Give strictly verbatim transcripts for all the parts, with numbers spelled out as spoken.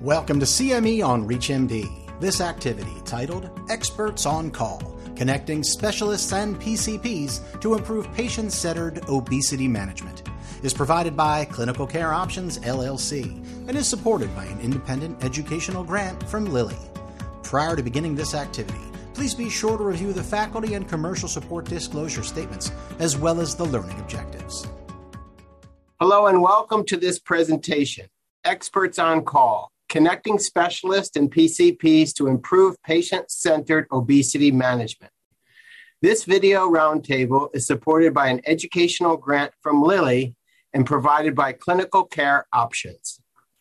Welcome to C M E on ReachMD. This activity, titled Experts on Call, Connecting Specialists and P C Ps to Improve Patient-Centered Obesity Management, is provided by Clinical Care Options, L L C, and is supported by an independent educational grant from Lilly. Prior to beginning this activity, please be sure to review the faculty and commercial support disclosure statements, as well as the learning objectives. Hello and welcome to this presentation, Experts on Call, Connecting Specialists and P C Ps to Improve Patient-Centered Obesity Management. This video roundtable is supported by an educational grant from Lilly and provided by Clinical Care Options.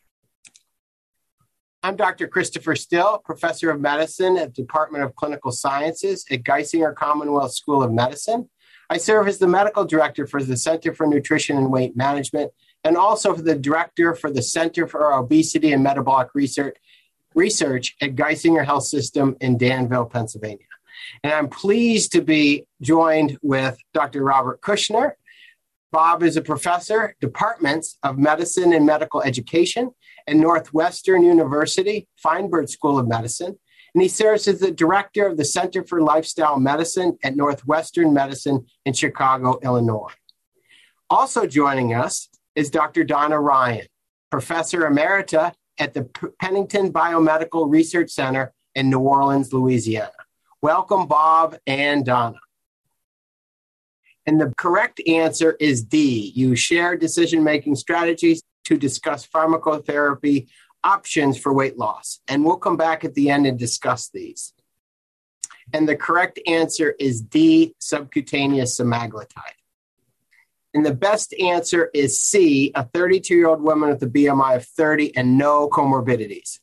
I'm Doctor Christopher Still, Professor of Medicine at the Department of Clinical Sciences at Geisinger Commonwealth School of Medicine. I serve as the Medical Director for the Center for Nutrition and Weight Management and also for the Director for the Center for Obesity and Metabolic Research, Research at Geisinger Health System in Danville, Pennsylvania. And I'm pleased to be joined with Doctor Robert Kushner. Bob is a professor, Departments of Medicine and Medical Education at Northwestern University, Feinberg School of Medicine, and he serves as the Director of the Center for Lifestyle Medicine at Northwestern Medicine in Chicago, Illinois. Also joining us is Doctor Donna Ryan, Professor Emerita at the Pennington Biomedical Research Center in New Orleans, Louisiana. Welcome, Bob and Donna. And the correct answer is D. You share decision-making strategies to discuss pharmacotherapy options for weight loss. And we'll come back at the end and discuss these. And the correct answer is D, subcutaneous semaglutide. And the best answer is C, a thirty-two-year-old woman with a B M I of thirty and no comorbidities.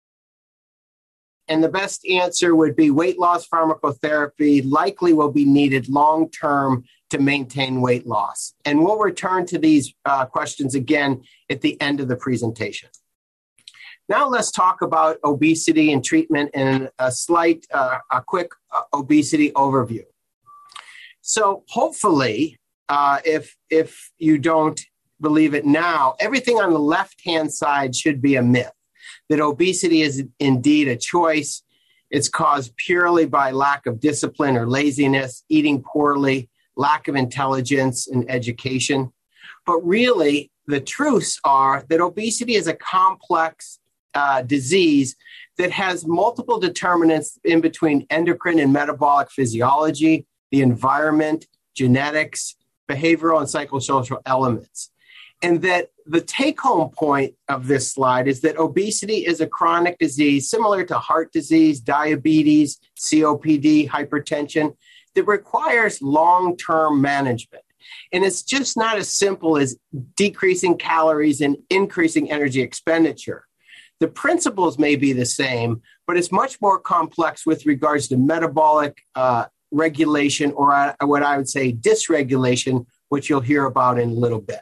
And the best answer would be weight loss pharmacotherapy likely will be needed long-term to maintain weight loss. And we'll return to these uh, questions again at the end of the presentation. Now let's talk about obesity and treatment and a slight, uh, a quick uh, obesity overview. So hopefully, uh, if, if you don't believe it now, everything on the left-hand side should be a myth, that obesity is indeed a choice. It's caused purely by lack of discipline or laziness, eating poorly, lack of intelligence and education. But really, the truths are that obesity is a complex uh, disease that has multiple determinants in between endocrine and metabolic physiology, the environment, genetics, behavioral and psychosocial elements. And that the take-home point of this slide is that obesity is a chronic disease similar to heart disease, diabetes, C O P D, hypertension, that requires long-term management. And it's just not as simple as decreasing calories and increasing energy expenditure. The principles may be the same, but it's much more complex with regards to metabolic uh, regulation, or uh, what I would say dysregulation, which you'll hear about in a little bit.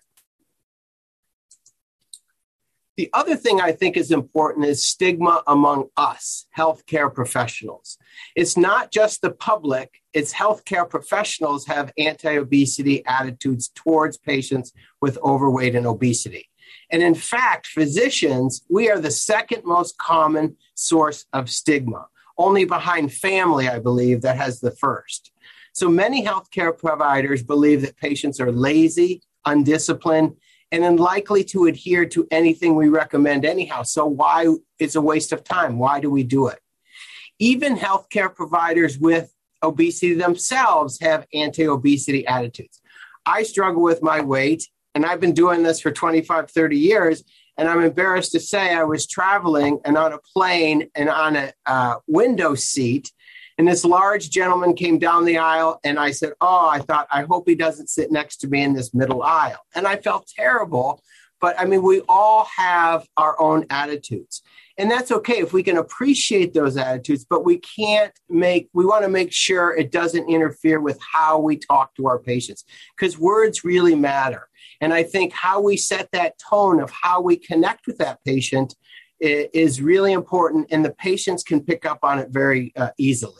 The other thing I think is important is stigma among us, healthcare professionals. It's not just the public, it's healthcare professionals have anti-obesity attitudes towards patients with overweight and obesity. And in fact, physicians, we are the second most common source of stigma, only behind family, I believe, that has the first. So many healthcare providers believe that patients are lazy, undisciplined, and unlikely to adhere to anything we recommend anyhow. So why it's a waste of time? Why do we do it? Even healthcare providers with obesity themselves have anti-obesity attitudes. I struggle with my weight, and I've been doing this for twenty-five, thirty years, and I'm embarrassed to say I was traveling and on a plane and on a uh, window seat, and this large gentleman came down the aisle, and I said, oh, I thought, I hope he doesn't sit next to me in this middle aisle. And I felt terrible, but I mean, we all have our own attitudes. And that's okay if we can appreciate those attitudes, but we can't make, we want to make sure it doesn't interfere with how we talk to our patients, because words really matter. And I think how we set that tone of how we connect with that patient is really important, and the patients can pick up on it very uh, easily.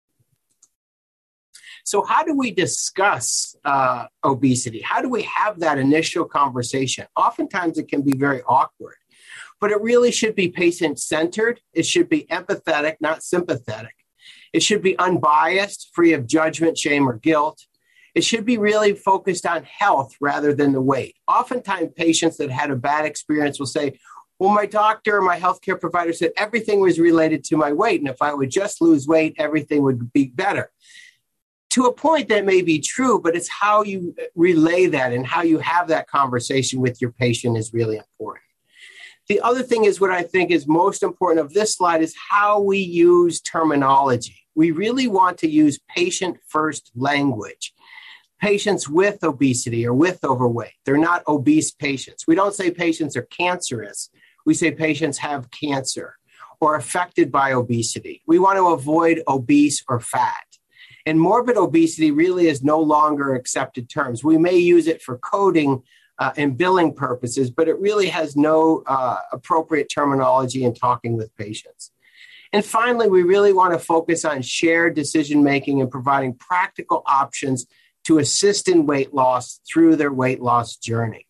So how do we discuss uh, obesity? How do we have that initial conversation? Oftentimes it can be very awkward. but it really should be patient-centered. It should be empathetic, not sympathetic. It should be unbiased, free of judgment, shame, or guilt. It should be really focused on health rather than the weight. Oftentimes, patients that had a bad experience will say, well, my doctor or my healthcare provider said everything was related to my weight, and if I would just lose weight, everything would be better. To a point, that may be true, but it's how you relay that and how you have that conversation with your patient is really important. The other thing is what I think is most important of this slide is how we use terminology. We really want to use patient-first language. Patients with obesity or with overweight, they're not obese patients. We don't say patients are cancerous. We say patients have cancer or affected by obesity. We want to avoid obese or fat. And morbid obesity really is no longer accepted terms. We may use it for coding uh, and billing purposes, but it really has no uh, appropriate terminology in talking with patients. And finally, we really want to focus on shared decision-making and providing practical options to assist in weight loss through their weight loss journey.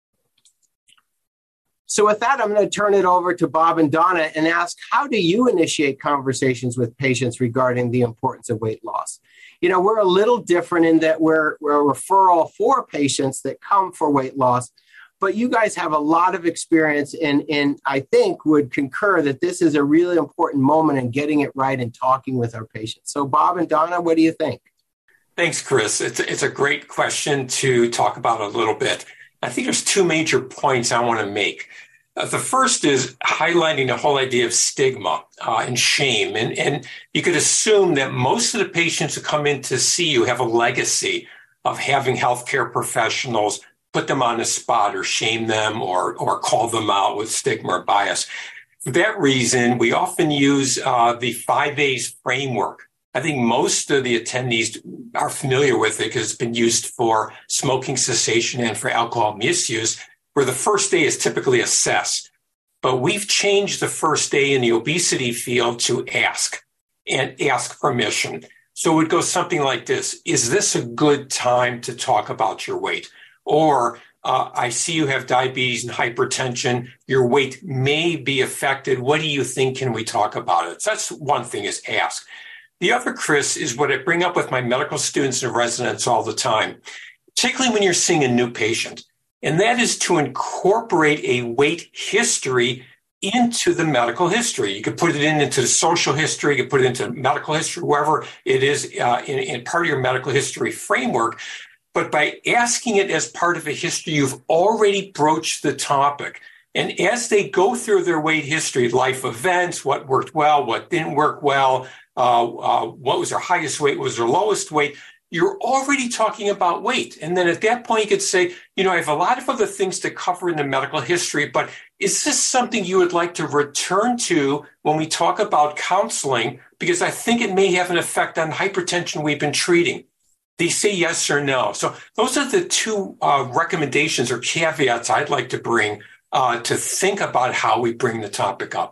So with that, I'm going to turn it over to Bob and Donna and ask, how do you initiate conversations with patients regarding the importance of weight loss? You know, we're a little different in that we're, we're a referral for patients that come for weight loss, but you guys have a lot of experience and, and I think would concur that this is a really important moment in getting it right and talking with our patients. So Bob and Donna, what do you think? Thanks, Chris. It's, it's a great question to talk about a little bit. I think there's two major points I want to make. Uh, the first is highlighting the whole idea of stigma uh, and shame. And, and you could assume that most of the patients who come in to see you have a legacy of having healthcare professionals put them on the spot or shame them or, or call them out with stigma or bias. For that reason, we often use uh, the five A's framework. I think most of the attendees are familiar with it because it's been used for smoking cessation and for alcohol misuse, where the first A is typically assess. But we've changed the first A in the obesity field to ask and ask permission. So it would go something like this. Is this a good time to talk about your weight? Or uh, I see you have diabetes and hypertension. Your weight may be affected. What do you think? Can we talk about it? So that's one thing, is ask. The other, Chris, is what I bring up with my medical students and residents all the time, particularly when you're seeing a new patient. And that is to incorporate a weight history into the medical history. You could put it in into the social history, you could put it into medical history, wherever it is uh, in, in part of your medical history framework. But by asking it as part of a history, you've already broached the topic. And as they go through their weight history, life events, what worked well, what didn't work well, uh, uh, what was their highest weight, what was their lowest weight, you're already talking about weight. And then at that point, you could say, you know, I have a lot of other things to cover in the medical history, but is this something you would like to return to when we talk about counseling? Because I think it may have an effect on hypertension we've been treating. They say yes or no. So those are the two uh, recommendations or caveats I'd like to bring uh, to think about how we bring the topic up.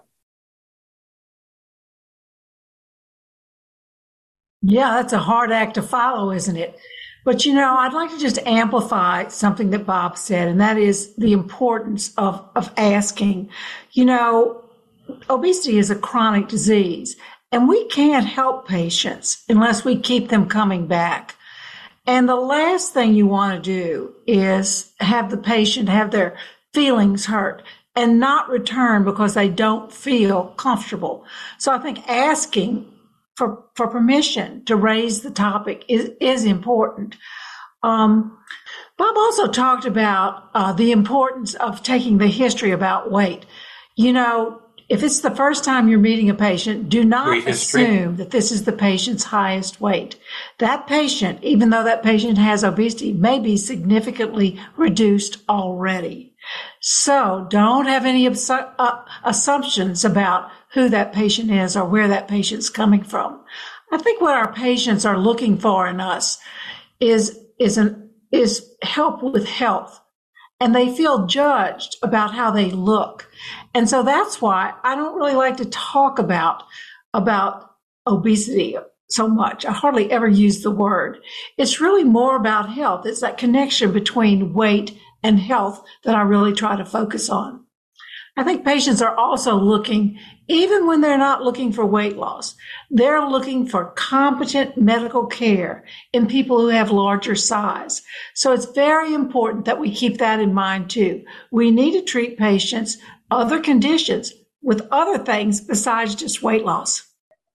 Yeah, that's a hard act to follow, isn't it? But, you know, I'd like to just amplify something that Bob said, and that is the importance of, of asking. You know, obesity is a chronic disease, and we can't help patients unless we keep them coming back. And the last thing you want to do is have the patient have their feelings hurt and not return because they don't feel comfortable. So I think asking for, for permission to raise the topic is, is important. Um, Bob also talked about uh, the importance of taking the history about weight. You know, if it's the first time you're meeting a patient, do not assume that this is the patient's highest weight. That patient, even though that patient has obesity, may be significantly reduced already. So don't have any absu- uh, assumptions about who that patient is or where that patient's coming from. I think what our patients are looking for in us is, is, an, is help with health. And they feel judged about how they look. And so that's why I don't really like to talk about, about obesity so much. I hardly ever use the word. It's really more about health. It's that connection between weight and health that I really try to focus on. I think patients are also looking, even when they're not looking for weight loss, they're looking for competent medical care in people who have larger size. So it's very important that we keep that in mind too. We need to treat patients' other conditions with other things besides just weight loss.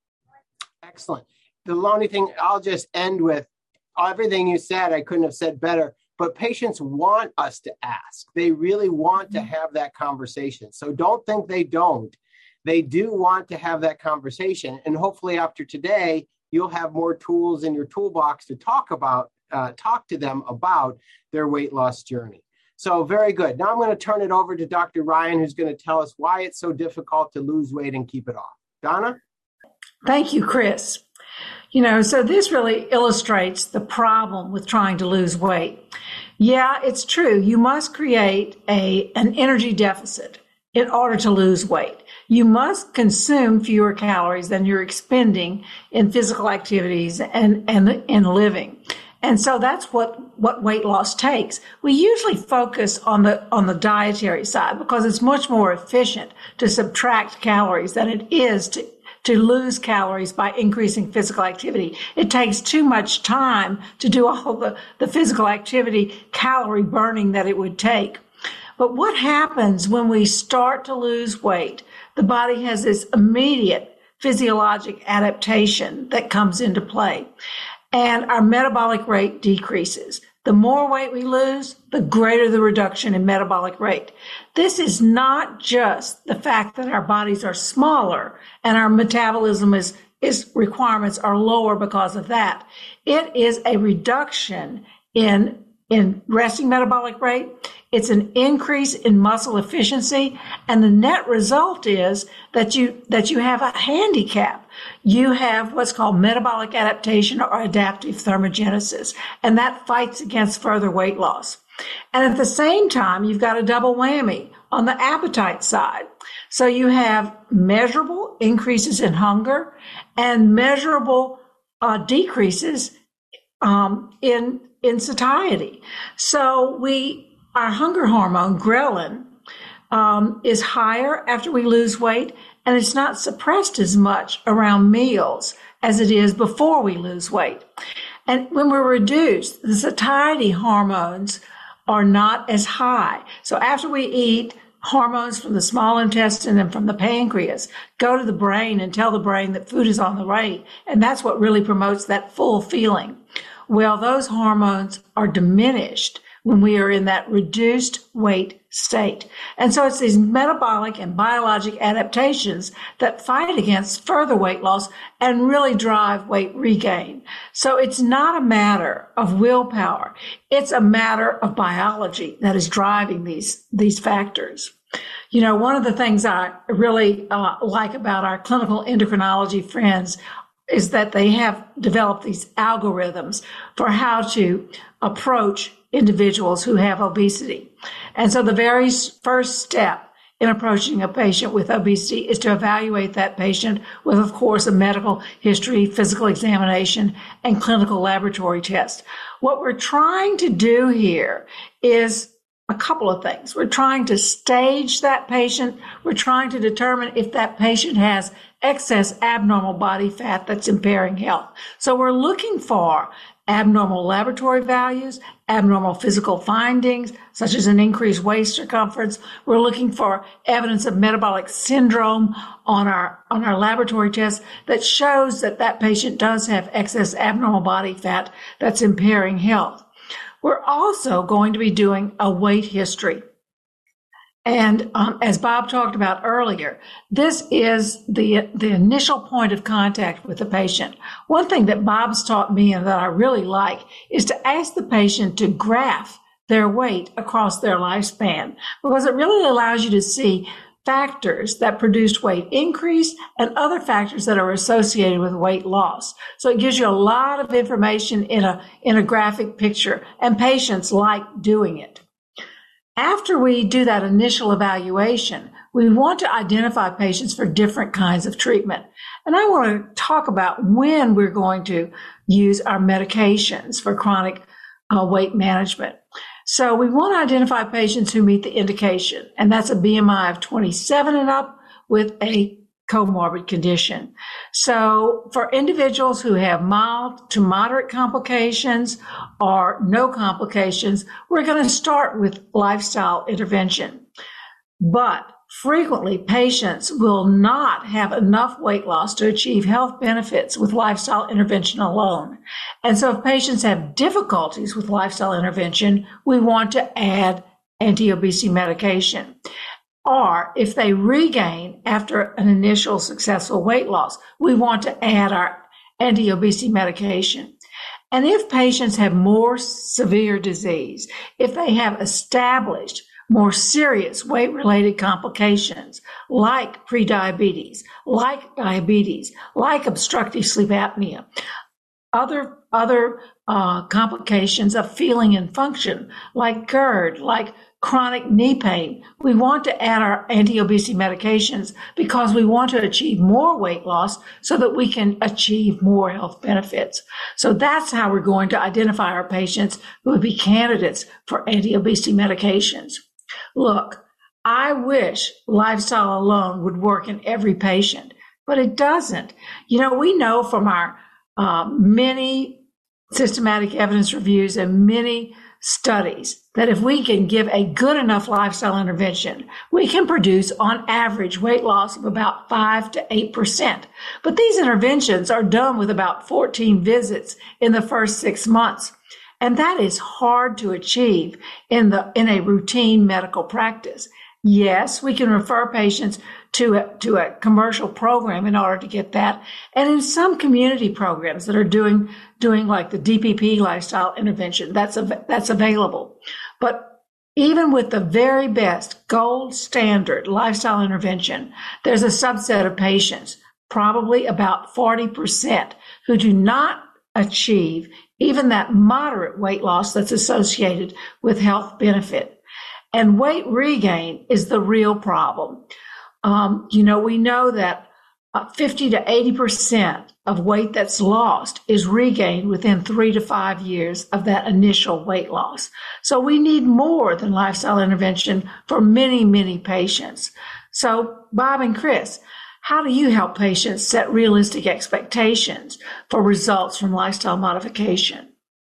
Excellent. The only thing I'll just end with, everything you said, I couldn't have said better. But patients want us to ask. They really want to have that conversation. So don't think they don't. They do want to have that conversation. And hopefully after today, you'll have more tools in your toolbox to talk about, uh, talk to them about their weight loss journey. So very good. Now I'm going to turn it over to Doctor Ryan, who's going to tell us why it's so difficult to lose weight and keep it off. Donna? Thank you, Chris. You know, so this really illustrates the problem with trying to lose weight. Yeah, it's true. You must create a an energy deficit in order to lose weight. You must consume fewer calories than you're expending in physical activities and, and in living. And so that's what, what weight loss takes. We usually focus on the, on the dietary side because it's much more efficient to subtract calories than it is to to lose calories by increasing physical activity. It takes too much time to do all the, the physical activity, calorie burning that it would take. But what happens when we start to lose weight? The body has this immediate physiologic adaptation that comes into play, and our metabolic rate decreases. The more weight we lose, the greater the reduction in metabolic rate. This is not just the fact that our bodies are smaller and our metabolism is, is requirements are lower because of that. It is a reduction in, in resting metabolic rate. It's an increase in muscle efficiency. And the net result is that you, that you have a handicap. You have what's called metabolic adaptation or adaptive thermogenesis, and that fights against further weight loss. And at the same time, you've got a double whammy on the appetite side. So you have measurable increases in hunger and measurable uh, decreases um, in, in satiety. So we, our hunger hormone, ghrelin, um, is higher after we lose weight, and it's not suppressed as much around meals as it is before we lose weight. And when we're reduced, the satiety hormones are not as high. So after we eat, hormones from the small intestine and from the pancreas go to the brain and tell the brain that food is on the way. And that's what really promotes that full feeling. Well, those hormones are diminished when we are in that reduced weight state. And so it's these metabolic and biologic adaptations that fight against further weight loss and really drive weight regain. So it's not a matter of willpower. It's a matter of biology that is driving these, these factors. You know, one of the things I really uh, like about our clinical endocrinology friends is that they have developed these algorithms for how to approach individuals who have obesity. And so the very first step in approaching a patient with obesity is to evaluate that patient with, of course, a medical history, physical examination, and clinical laboratory test. What we're trying to do here is a couple of things. We're trying to stage that patient. We're trying to determine if that patient has excess abnormal body fat that's impairing health. So we're looking for abnormal laboratory values, abnormal physical findings, such as an increased waist circumference. We're looking for evidence of metabolic syndrome on our, on our laboratory test that shows that that patient does have excess abnormal body fat that's impairing health. We're also going to be doing a weight history. And um, as Bob talked about earlier, this is the the initial point of contact with the patient. One thing that Bob's taught me and that I really like is to ask the patient to graph their weight across their lifespan, because it really allows you to see factors that produced weight increase and other factors that are associated with weight loss. So it gives you a lot of information in a in a graphic picture, and patients like doing it. After we do that initial evaluation, we want to identify patients for different kinds of treatment. And I want to talk about when we're going to use our medications for chronic uh, weight management. So we want to identify patients who meet the indication, and that's a B M I of twenty-seven and up with a comorbid condition. So for individuals who have mild to moderate complications or no complications, we're going to start with lifestyle intervention. But frequently, patients will not have enough weight loss to achieve health benefits with lifestyle intervention alone. And so if patients have difficulties with lifestyle intervention, we want to add anti-obesity medication. Or if they regain after an initial successful weight loss, we want to add our anti-obesity medication. And if patients have more severe disease, if they have established more serious weight-related complications like prediabetes, like diabetes, like obstructive sleep apnea, other other uh, complications of feeling and function like GERD, like chronic knee pain, we want to add our anti-obesity medications because we want to achieve more weight loss so that we can achieve more health benefits. So that's how we're going to identify our patients who would be candidates for anti-obesity medications. Look, I wish lifestyle alone would work in every patient, but it doesn't. You know, we know from our uh, many systematic evidence reviews and many studies that if we can give a good enough lifestyle intervention, we can produce on average weight loss of about five to eight percent. But these interventions are done with about fourteen visits in the first six months. And that is hard to achieve in the in a routine medical practice. Yes, we can refer patients to a, to a commercial program in order to get that. And in some community programs that are doing doing like the D P P lifestyle intervention, that's av- that's available. But even with the very best gold standard lifestyle intervention, there's a subset of patients, probably about forty percent, who do not achieve even that moderate weight loss that's associated with health benefit. And weight regain is the real problem. Um, you know, we know that uh, fifty to eighty percent of weight that's lost is regained within three to five years of that initial weight loss. So we need more than lifestyle intervention for many, many patients. So Bob and Chris, how do you help patients set realistic expectations for results from lifestyle modification?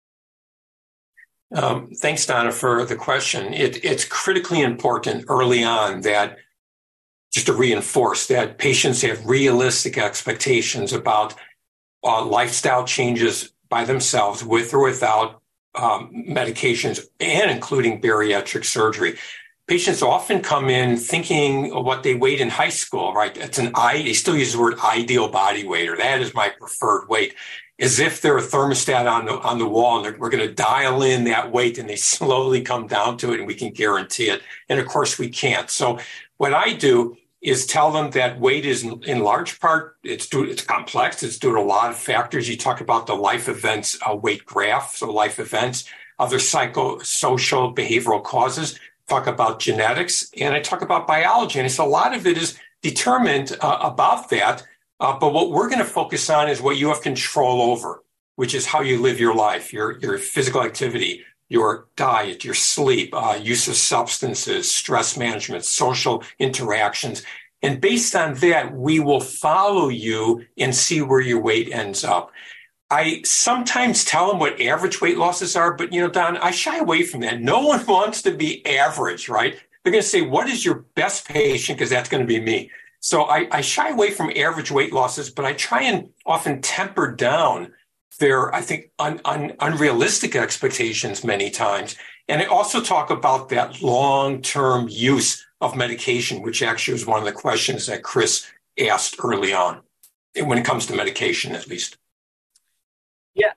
Um, thanks, Donna, for the question. It, it's critically important early on that, just to reinforce that patients have realistic expectations about uh, lifestyle changes by themselves, with or without um, medications, and including bariatric surgery. Patients often come in thinking of what they weighed in high school, right? It's an I, they still use the word ideal body weight, or that is my preferred weight, as if they're a thermostat on the on the wall and we're going to dial in that weight and they slowly come down to it and we can guarantee it. And of course we can't. So what I do is tell them that weight is in, in large part, it's due, it's complex. It's due to a lot of factors. You talk about the life events uh, weight graph. So life events, other psychosocial behavioral causes, talk about genetics, and I talk about biology. And so a lot of it is determined uh, about that. Uh, but what we're going to focus on is what you have control over, which is how you live your life, your, your physical activity, your diet, your sleep, uh, use of substances, stress management, social interactions. And based on that, we will follow you and see where your weight ends up. I sometimes tell them what average weight losses are, but, you know, Don, I shy away from that. No one wants to be average, right? They're going to say, what is your best patient? Because that's going to be me. So I, I shy away from average weight losses, but I try and often temper down their, I think, un, un, unrealistic expectations many times. And I also talk about that long-term use of medication, which actually was one of the questions that Chris asked early on, when it comes to medication, at least. Yeah,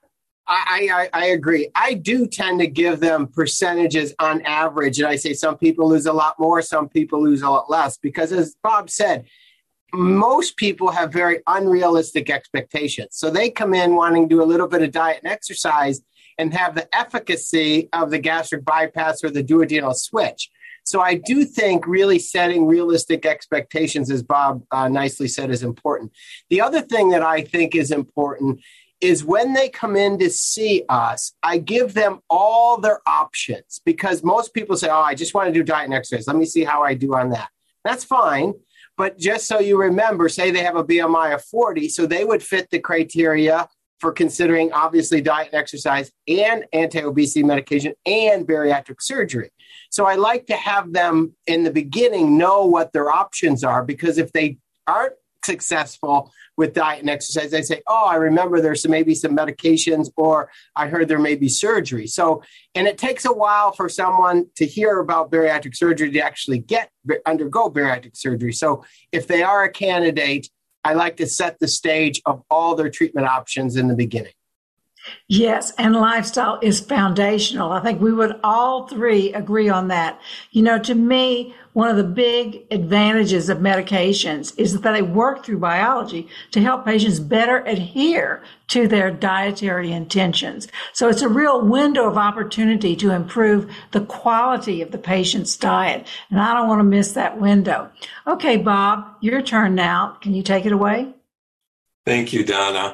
I, I, I agree. I do tend to give them percentages on average. And I say some people lose a lot more, some people lose a lot less, because as Bob said, most people have very unrealistic expectations. So they come in wanting to do a little bit of diet and exercise and have the efficacy of the gastric bypass or the duodenal switch. So I do think really setting realistic expectations, as Bob uh, nicely said, is important. The other thing that I think is important is when they come in to see us, I give them all their options, because most people say, oh, I just want to do diet and exercise. Let me see how I do on that. That's fine. But just so you remember, say they have a B M I of forty, so they would fit the criteria for considering obviously diet and exercise and anti-obesity medication and bariatric surgery. So I like to have them in the beginning know what their options are, because if they aren't successful with diet and exercise, they say, oh, I remember there's some, maybe some medications, or I heard there may be surgery. So, and it takes a while for someone to hear about bariatric surgery to actually get, undergo bariatric surgery. So if they are a candidate, I like to set the stage of all their treatment options in the beginning. Yes, and lifestyle is foundational. I think we would all three agree on that. You know, to me, one of the big advantages of medications is that they work through biology to help patients better adhere to their dietary intentions. So it's a real window of opportunity to improve the quality of the patient's diet. And I don't want to miss that window. Okay, Bob, your turn now. Can you take it away? Thank you, Donna.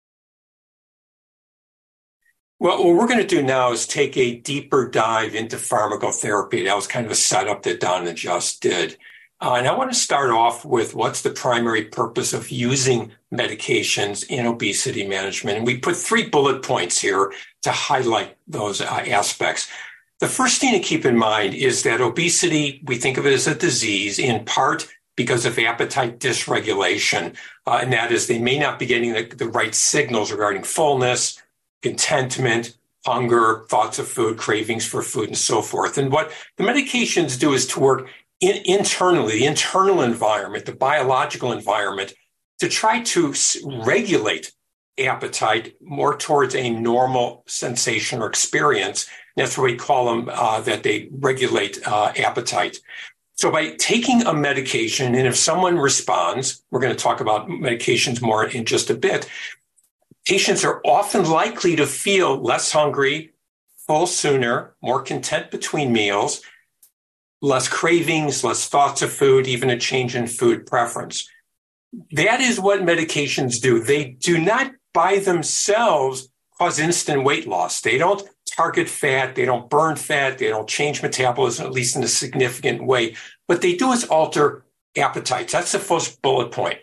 Well, what we're going to do now is take a deeper dive into pharmacotherapy. That was kind of a setup that Donna just did. Uh, and I want to start off with what's the primary purpose of using medications in obesity management. And we put three bullet points here to highlight those uh, aspects. The first thing to keep in mind is that obesity, we think of it as a disease in part because of appetite dysregulation. Uh, and that is they may not be getting the, the right signals regarding fullness, contentment, hunger, thoughts of food, cravings for food, and so forth. And what the medications do is to work in, internally, the internal environment, the biological environment, to try to regulate appetite more towards a normal sensation or experience. And that's what we call them, uh, that they regulate uh, appetite. So by taking a medication, and if someone responds, we're going to talk about medications more in just a bit, patients are often likely to feel less hungry, full sooner, more content between meals, less cravings, less thoughts of food, even a change in food preference. That is what medications do. They do not by themselves cause instant weight loss. They don't target fat. They don't burn fat. They don't change metabolism, at least in a significant way. What they do is alter appetites. That's the first bullet point.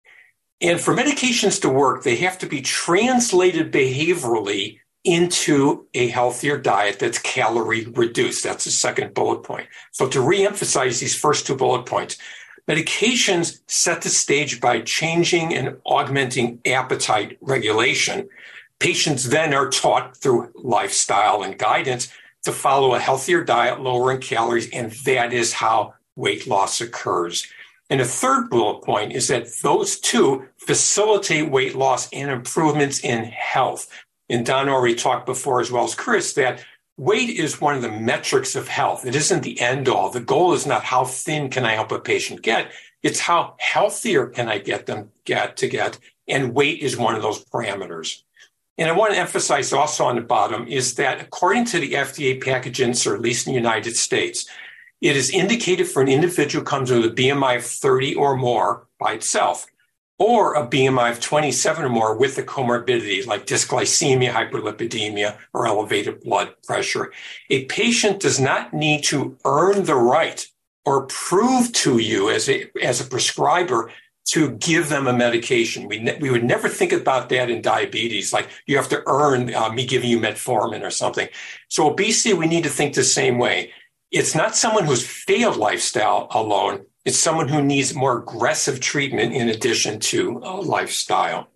And for medications to work, they have to be translated behaviorally into a healthier diet that's calorie reduced. That's the second bullet point. So to reemphasize these first two bullet points, medications set the stage by changing and augmenting appetite regulation. Patients then are taught through lifestyle and guidance to follow a healthier diet, lowering calories, and that is how weight loss occurs. And the third bullet point is that those two facilitate weight loss and improvements in health. And Don already talked before, as well as Chris, that weight is one of the metrics of health. It isn't the end all. The goal is not how thin can I help a patient get. It's how healthier can I get them get to get. And weight is one of those parameters. And I want to emphasize also on the bottom is that according to the F D A package insert, at least in the United States, it is indicated for an individual who comes with a B M I of thirty or more by itself, or a B M I of twenty-seven or more with a comorbidity like dysglycemia, hyperlipidemia, or elevated blood pressure. A patient does not need to earn the right or prove to you as a, as a prescriber to give them a medication. We, ne- we would never think about that in diabetes, like you have to earn uh, me giving you metformin or something. So obesity, we need to think the same way. It's not someone who's failed lifestyle alone. It's someone who needs more aggressive treatment in addition to uh, lifestyle.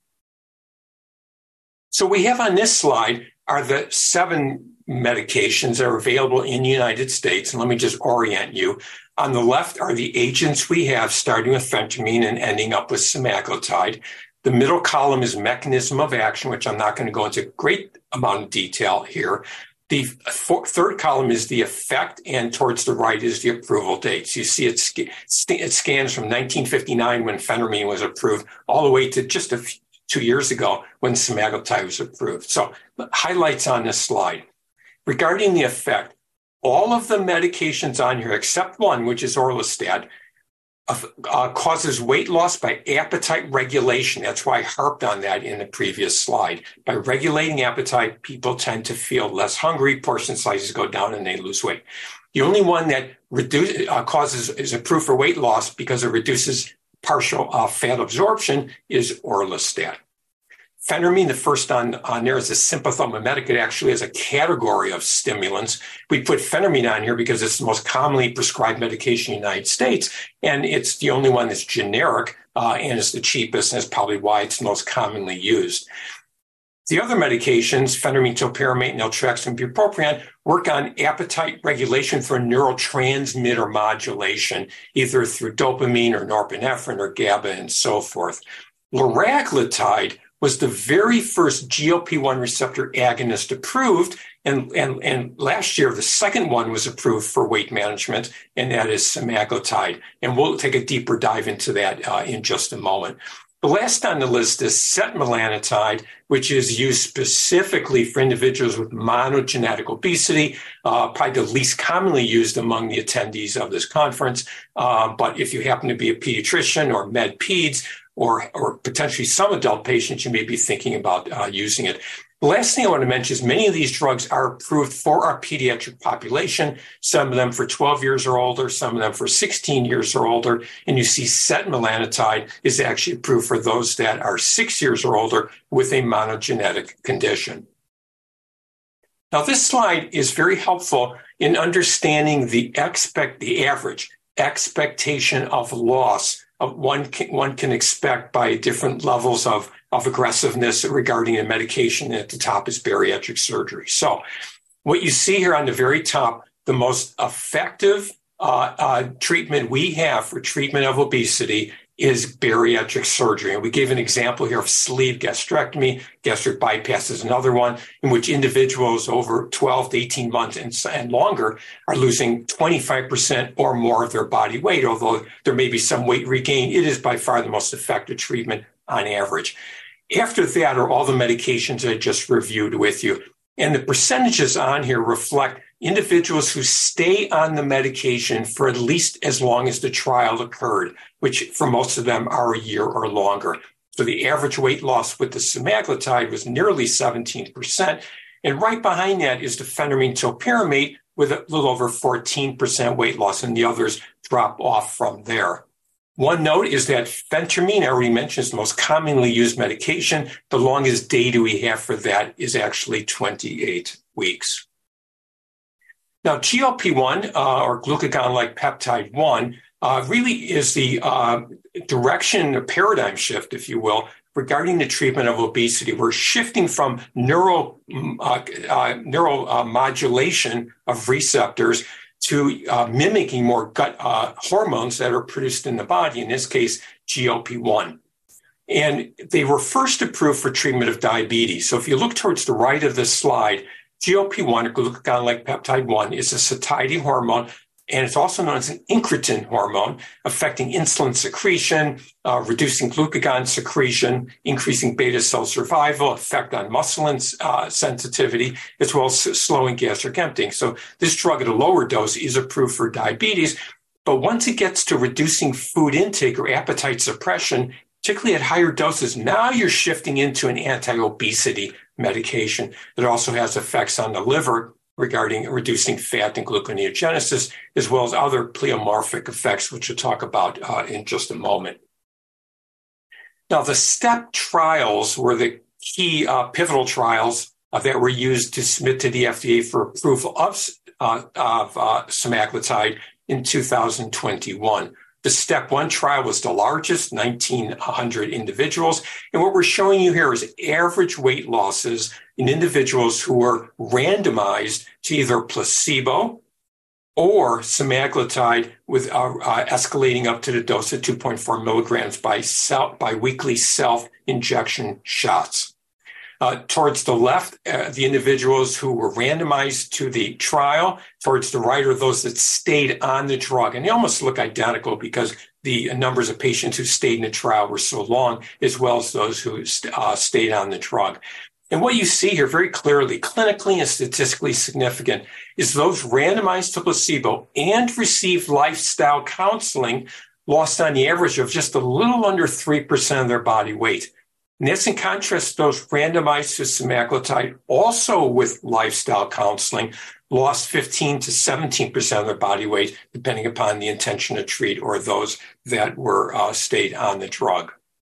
So we have on this slide are the seven medications that are available in the United States. And let me just orient you. On the left are the agents we have, starting with phentermine and ending up with semaglutide. The middle column is mechanism of action, which I'm not going to go into great amount of detail here. The four, third column is the effect, and towards the right is the approval date. So you see it, sc- it scans from nineteen fifty-nine when phentermine was approved all the way to just a few, two years ago when semaglutide was approved. So highlights on this slide. Regarding the effect, all of the medications on here, except one, which is orlistat, uh, causes weight loss by appetite regulation. That's why I harped on that in the previous slide. By regulating appetite, people tend to feel less hungry, portion sizes go down, and they lose weight. The only one that reduce, uh, causes is approved for weight loss because it reduces partial uh, fat absorption is orlistat. Phentermine, the first on, on there, is a sympathomimetic. It actually is a category of stimulants. We put phentermine on here because it's the most commonly prescribed medication in the United States, and it's the only one that's generic, uh, and is the cheapest, and is probably why it's most commonly used. The other medications, phentermine, topiramate, naltrexone, bupropion, work on appetite regulation for neurotransmitter modulation, either through dopamine or norepinephrine or GABA and so forth. Liraglutide was the very first G L P one receptor agonist approved, and, and, and last year the second one was approved for weight management, and that is semaglutide. And we'll take a deeper dive into that uh, in just a moment. The last on the list is setmelanotide, which is used specifically for individuals with monogenetic obesity, uh, probably the least commonly used among the attendees of this conference. Uh, but if you happen to be a pediatrician or med peds, or, or potentially some adult patients, you may be thinking about uh, using it. The last thing I want to mention is many of these drugs are approved for our pediatric population, some of them for twelve years or older, some of them for sixteen years or older. And you see setmelanotide is actually approved for those that are six years or older with a monogenetic condition. Now, this slide is very helpful in understanding the expect, the average expectation of loss of one can, one can expect by different levels of of aggressiveness regarding a medication. At the top is bariatric surgery. So what you see here on the very top, the most effective uh, uh, treatment we have for treatment of obesity is bariatric surgery. And we gave an example here of sleeve gastrectomy. Gastric bypass is another one in which individuals over twelve to eighteen months and, and longer are losing twenty-five percent or more of their body weight. Although there may be some weight regain, it is by far the most effective treatment on average. After that are all the medications I just reviewed with you. And the percentages on here reflect individuals who stay on the medication for at least as long as the trial occurred, which for most of them are a year or longer. So the average weight loss with the semaglutide was nearly seventeen percent. And right behind that is the phentermine topiramate with a little over fourteen percent weight loss, and the others drop off from there. One note is that phentermine, I already mentioned, is the most commonly used medication. The longest data we have for that is actually twenty-eight weeks. Now, G L P one, uh, or glucagon-like peptide one, uh, really is the uh, direction, the paradigm shift, if you will, regarding the treatment of obesity. We're shifting from neuro, uh, uh, neuromodulation of receptors to uh, mimicking more gut uh, hormones that are produced in the body, in this case, G L P one. And they were first approved for treatment of diabetes. So if you look towards the right of this slide, G L P one, or glucagon-like peptide one, is a satiety hormone, and it's also known as an incretin hormone, affecting insulin secretion, uh, reducing glucagon secretion, increasing beta cell survival, effect on muscle uh, sensitivity, as well as slowing gastric emptying. So this drug at a lower dose is approved for diabetes, but once it gets to reducing food intake or appetite suppression, particularly at higher doses, now you're shifting into an anti-obesity medication that also has effects on the liver regarding reducing fat and gluconeogenesis, as well as other pleomorphic effects, which we'll talk about uh, in just a moment. Now, the STEP trials were the key uh, pivotal trials uh, that were used to submit to the F D A for approval of, uh, of uh, semaglutide in two thousand twenty-one. The STEP one trial was the largest, nineteen hundred individuals. And what we're showing you here is average weight losses in individuals who were randomized to either placebo or semaglutide with uh, uh, escalating up to the dose of two point four milligrams by, self, by weekly self-injection shots. Uh, towards the left, uh, the individuals who were randomized to the trial. Towards the right are those that stayed on the drug. And they almost look identical because the numbers of patients who stayed in the trial were so long, as well as those who st- uh, stayed on the drug. And what you see here very clearly, clinically and statistically significant, is those randomized to placebo and received lifestyle counseling lost on the average of just a little under three percent of their body weight. And that's in contrast to those randomized to semaglutide, also with lifestyle counseling, lost fifteen to seventeen percent of their body weight, depending upon the intention to treat or those that were uh, stayed on the drug.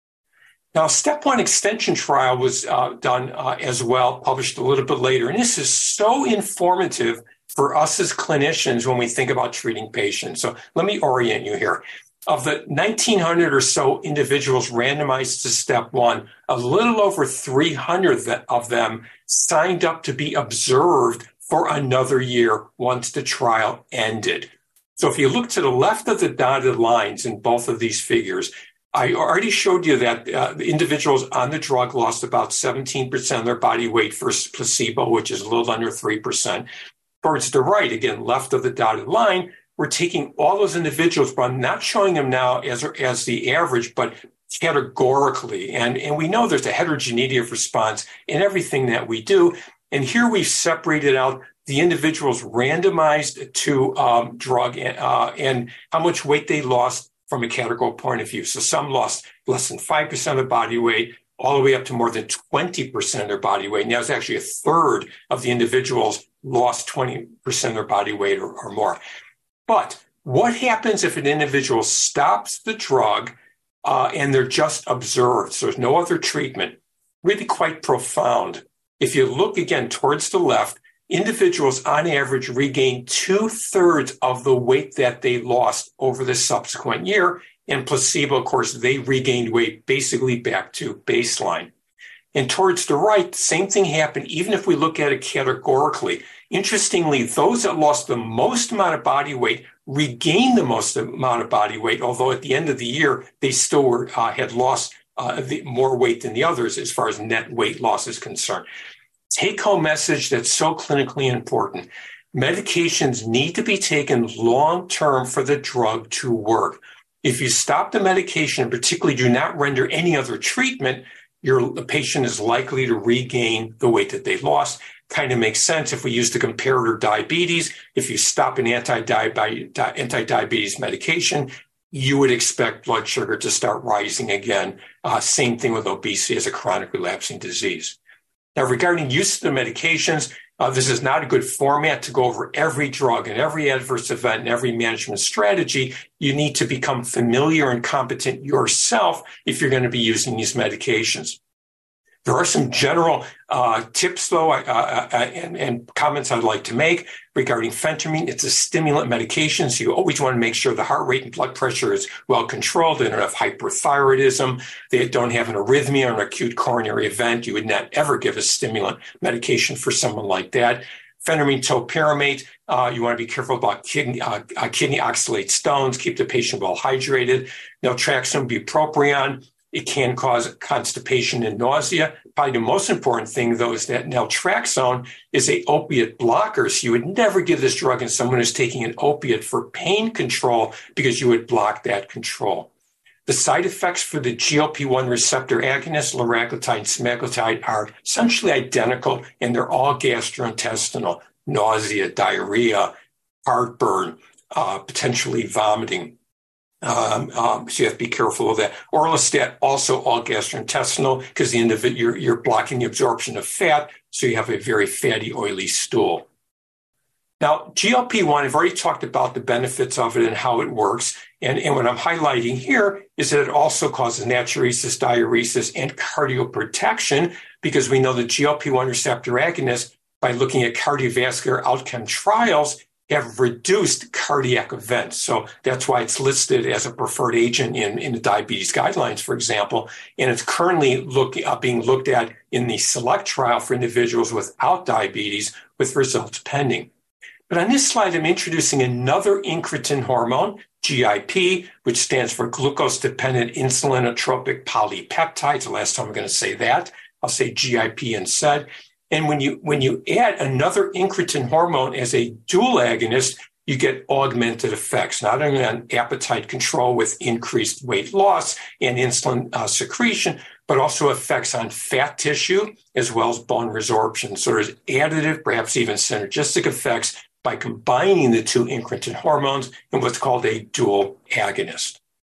Now, step one extension trial was uh, done uh, as well, published a little bit later. And this is so informative for us as clinicians when we think about treating patients. So let me orient you here. Of the nineteen hundred or so individuals randomized to step one, a little over three hundred of them signed up to be observed for another year once the trial ended. So if you look to the left of the dotted lines in both of these figures, I already showed you that uh, the individuals on the drug lost about seventeen percent of their body weight versus placebo, which is a little under three percent. Towards the right, again, left of the dotted line, we're taking all those individuals, but I'm not showing them now as, as the average, but categorically. And, and we know there's a heterogeneity of response in everything that we do. And here we've separated out the individuals randomized to um, drug uh, and how much weight they lost from a categorical point of view. So some lost less than five percent of body weight, all the way up to more than twenty percent of their body weight. And that was actually a third of the individuals lost twenty percent of their body weight or, or more. But what happens if an individual stops the drug uh, and they're just observed? So there's no other treatment. Really quite profound. If you look again towards the left, individuals on average regain two-thirds of the weight that they lost over the subsequent year. And placebo, of course, they regained weight basically back to baseline. And towards the right, the same thing happened, even if we look at it categorically. Interestingly, those that lost the most amount of body weight regained the most amount of body weight, although at the end of the year, they still were, uh, had lost uh, the, more weight than the others as far as net weight loss is concerned. Take-home message that's so clinically important. Medications need to be taken long-term for the drug to work. If you stop the medication, and particularly do not render any other treatment, your the patient is likely to regain the weight that they lost. Kind of makes sense if we use the comparator diabetes. If you stop an anti-diabetes, anti-diabetes medication, you would expect blood sugar to start rising again. Uh, same thing with obesity as a chronic relapsing disease. Now, regarding use of the medications, uh, this is not a good format to go over every drug and every adverse event and every management strategy. You need to become familiar and competent yourself if you're going to be using these medications. There are some general uh, tips, though, uh, uh, and, and comments I'd like to make regarding phentermine. It's a stimulant medication, so you always want to make sure the heart rate and blood pressure is well controlled. They don't have hyperthyroidism. They don't have an arrhythmia or an acute coronary event. You would not ever give a stimulant medication for someone like that. Phentermine topiramate, uh, you want to be careful about kidney, uh, uh, kidney oxalate stones, keep the patient well hydrated. Naltrexone, bupropion. It can cause constipation and nausea. Probably the most important thing, though, is that naltrexone is a opiate blocker. So you would never give this drug in someone who's taking an opiate for pain control because you would block that control. The side effects for the G L P one receptor agonists, liraglutide and semaglutide, are essentially identical, and they're all gastrointestinal: nausea, diarrhea, heartburn, uh, potentially vomiting. Um, um, so you have to be careful of that. Orlistat, also all gastrointestinal, because the end of it, you're, you're blocking the absorption of fat, so you have a very fatty, oily stool. Now, G L P one, I've already talked about the benefits of it and how it works. And, and what I'm highlighting here is that it also causes natriuresis, diuresis, and cardioprotection, because we know the G L P one receptor agonists, by looking at cardiovascular outcome trials, have reduced cardiac events. So that's why it's listed as a preferred agent in, in the diabetes guidelines, for example. And it's currently look, uh, being looked at in the SELECT trial for individuals without diabetes, with results pending. But on this slide, I'm introducing another incretin hormone, G I P, which stands for glucose-dependent insulinotropic polypeptide. The last time I'm going to say that, I'll say G I P instead. And when you when you add another incretin hormone as a dual agonist, you get augmented effects, not only on appetite control with increased weight loss and insulin uh, secretion, but also effects on fat tissue as well as bone resorption. So there's additive, perhaps even synergistic effects by combining the two incretin hormones in what's called a dual agonist.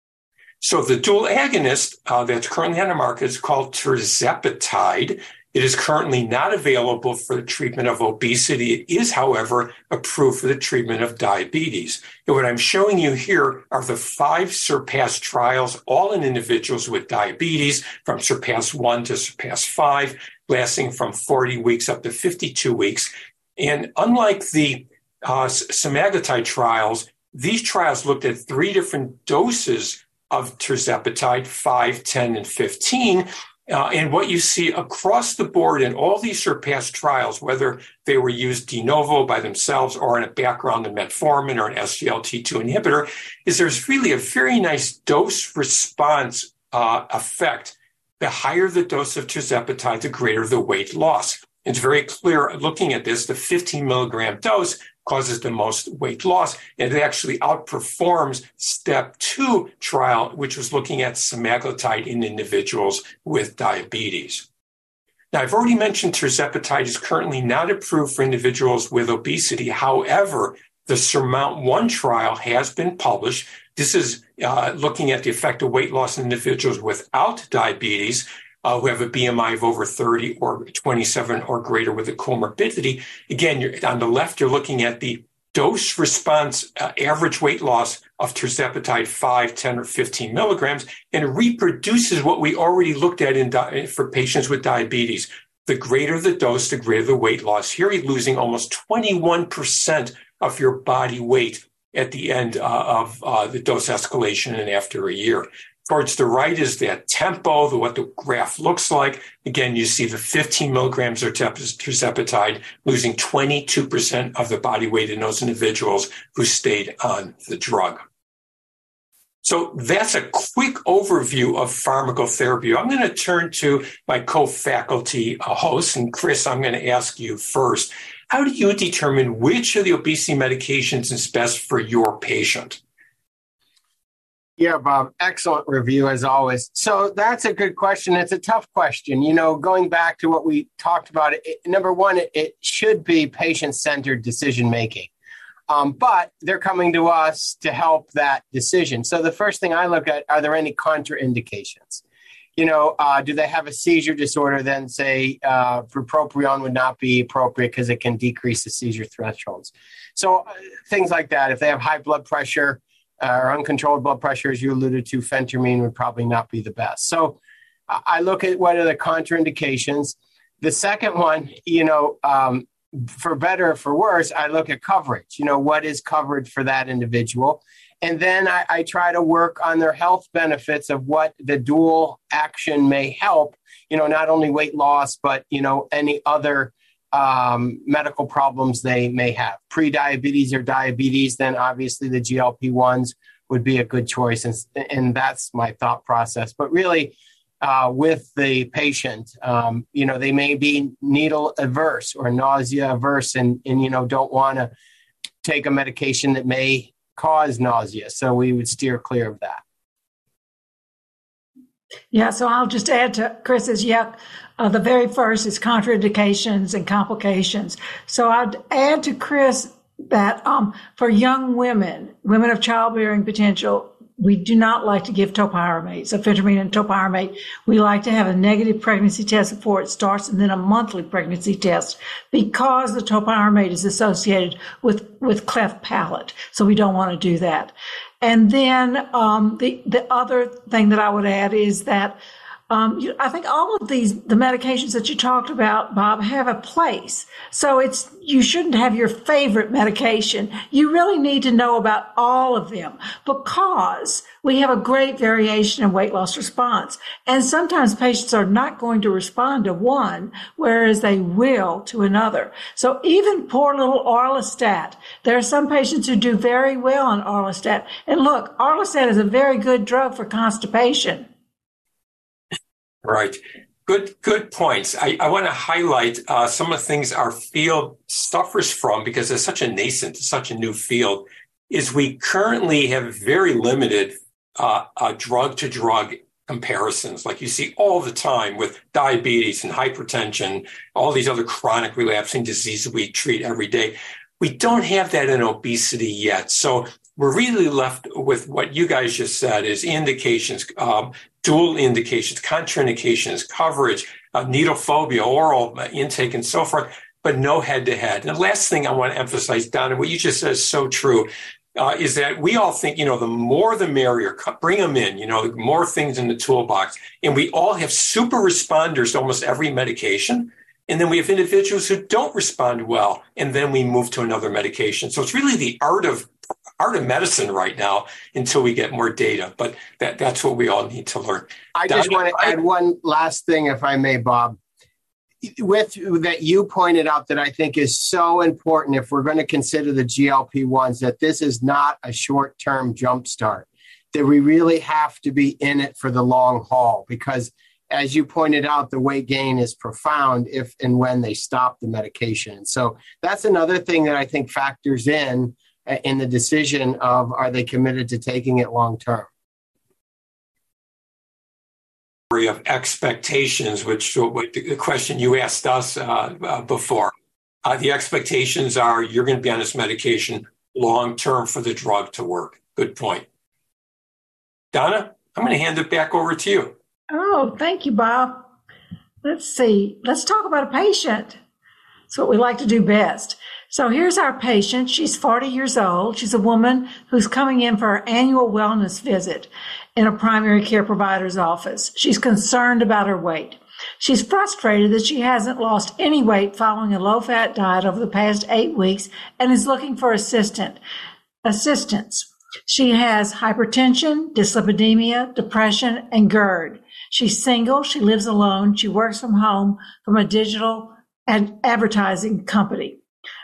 So the dual agonist uh, that's currently on the market is called tirzepatide. It is currently not available for the treatment of obesity. It is, however, approved for the treatment of diabetes. And what I'm showing you here are the five SURPASS trials, all in individuals with diabetes, from SURPASS one to SURPASS five, lasting from forty weeks up to fifty-two weeks. And unlike the uh, semaglutide trials, these trials looked at three different doses of tirzepatide, five, ten, and fifteen. Uh, and what you see across the board in all these SURPASS trials, whether they were used de novo by themselves or in a background of metformin or an S G L T two inhibitor, is there's really a very nice dose response uh, effect. The higher the dose of tirzepatide, the greater the weight loss. It's very clear looking at this, the fifteen milligram dose causes the most weight loss, and it actually outperforms step two trial, which was looking at semaglutide in individuals with diabetes. Now, I've already mentioned tirzepatide is currently not approved for individuals with obesity. However, the SURMOUNT one trial has been published. This is uh, looking at the effect of weight loss in individuals without diabetes, Uh, who have a B M I of over thirty or twenty-seven or greater with a comorbidity. Again, you're, on the left, you're looking at the dose response uh, average weight loss of tirzepatide five, ten, or fifteen milligrams, and it reproduces what we already looked at in di- for patients with diabetes. The greater the dose, the greater the weight loss. Here you're losing almost twenty-one percent of your body weight at the end uh, of uh, the dose escalation and after a year. Towards the right is that tempo, the, what the graph looks like. Again, you see the fifteen milligrams of tirzepatide losing twenty-two percent of the body weight in those individuals who stayed on the drug. So that's a quick overview of pharmacotherapy. I'm going to turn to my co-faculty uh, hosts, and Chris, I'm going to ask you first. How do you determine which of the obesity medications is best for your patient? Yeah, Bob, excellent review as always. So that's a good question. It's a tough question. You know, going back to what we talked about, it, number one, it, it should be patient-centered decision-making. Um, but they're coming to us to help that decision. So the first thing I look at, are there any contraindications? You know, uh, do they have a seizure disorder? Then say uh, bupropion would not be appropriate because it can decrease the seizure thresholds. So uh, things like that. If they have high blood pressure, Uh, or uncontrolled blood pressure, as you alluded to, phentermine would probably not be the best. So uh, I look at what are the contraindications. The second one, you know, um, for better or for worse, I look at coverage. You know, what is covered for that individual? And then I, I try to work on their health benefits of what the dual action may help, you know, not only weight loss, but, you know, any other Um, medical problems they may have. Pre-diabetes or diabetes, then obviously the G L P ones would be a good choice. And, and that's my thought process. But really, uh, with the patient, um, you know, they may be needle averse or nausea averse and, and you know, don't want to take a medication that may cause nausea. So we would steer clear of that. Yeah, so I'll just add to Chris's, yeah, uh, the very first is contraindications and complications. So I'd add to Chris that um, for young women, women of childbearing potential, we do not like to give topiramate. So phentermine and topiramate, we like to have a negative pregnancy test before it starts and then a monthly pregnancy test because the topiramate is associated with, with cleft palate. So we don't want to do that. And then um, the, the other thing that I would add is that um, you, I think all of these, the medications that you talked about, Bob, have a place. So it's, you shouldn't have your favorite medication. You really need to know about all of them because we have a great variation in weight loss response. And sometimes patients are not going to respond to one, whereas they will to another. So even poor little Orlistat, there are some patients who do very well on Orlistat. And look, Orlistat is a very good drug for constipation. Right. Good, good points. I, I want to highlight uh, some of the things our field suffers from because it's such a nascent, such a new field, is we currently have very limited uh, uh, drug-to-drug comparisons like you see all the time with diabetes and hypertension, all these other chronic relapsing diseases we treat every day. We don't have that in obesity yet. So we're really left with what you guys just said is indications, um, dual indications, contraindications, coverage, uh, needle phobia, oral intake, and so forth, but no head-to-head. And the last thing I want to emphasize, Donna, what you just said is so true, uh, is that we all think, you know, the more the merrier, bring them in, you know, the more things in the toolbox. And we all have super responders to almost every medication. And then we have individuals who don't respond well, and then we move to another medication. So it's really the art of art of medicine right now until we get more data. But that, that's what we all need to learn. I just want to add one last thing, if I may, Bob. With that you pointed out that I think is so important if we're going to consider the G L P ones, that this is not a short-term jumpstart, that we really have to be in it for the long haul, because as you pointed out, the weight gain is profound if and when they stop the medication. So that's another thing that I think factors in in the decision of, are they committed to taking it long-term? Of expectations, which the question you asked us uh, uh, before. Uh, the expectations are you're going to be on this medication long-term for the drug to work. Good point. Donna, I'm going to hand it back over to you. Oh, thank you, Bob. Let's see. Let's talk about a patient. That's what we like to do best. So here's our patient. She's forty years old. She's a woman who's coming in for her annual wellness visit in a primary care provider's office. She's concerned about her weight. She's frustrated that she hasn't lost any weight following a low-fat diet over the past eight weeks and is looking for assistant, assistance. She has hypertension, dyslipidemia, depression, and GERD. She's single. She lives alone. She works from home from a digital ad- advertising company.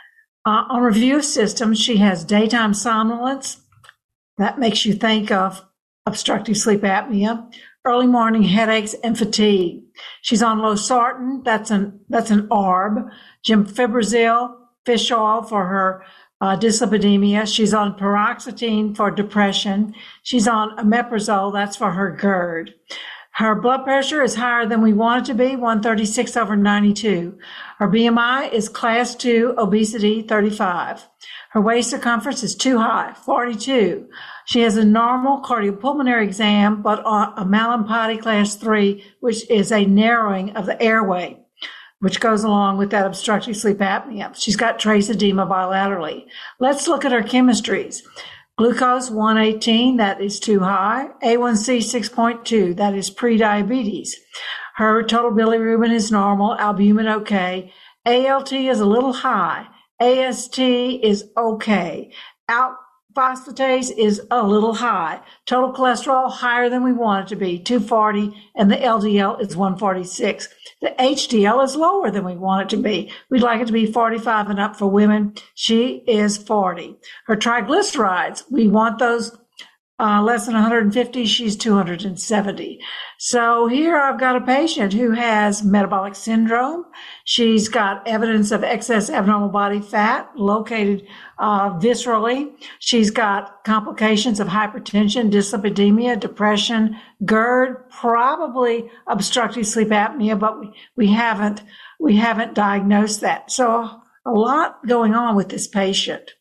Uh, on review of systems, she has daytime somnolence. That makes you think of obstructive sleep apnea, early morning headaches, and fatigue. She's on losartan. That's an that's an A R B. Gemfibrozil, fish oil for her uh, dyslipidemia. She's on paroxetine for depression. She's on omeprazole. That's for her GERD. Her blood pressure is higher than we want it to be, one thirty-six over ninety-two. Her B M I is class two, obesity, thirty-five. Her waist circumference is too high, forty-two. She has a normal cardiopulmonary exam, but a Mallampati class three, which is a narrowing of the airway, which goes along with that obstructive sleep apnea. She's got trace edema bilaterally. Let's look at her chemistries. Glucose one eighteen, that is too high. A one C six point two, that is prediabetes. Her total bilirubin is normal, albumin okay. A L T is a little high. A S T is okay. Out phosphatase is a little high. Total cholesterol higher than we want it to be, two forty, and the L D L is one forty-six. The H D L is lower than we want it to be. We'd like it to be forty-five and up for women. She is forty. Her triglycerides, we want those uh, less than one hundred fifty. She's two hundred seventy. So here I've got a patient who has metabolic syndrome. She's got evidence of excess abnormal body fat located uh, viscerally. She's got complications of hypertension, dyslipidemia, depression, GERD, probably obstructive sleep apnea, but we, we haven't we haven't diagnosed that. So a lot going on with this patient.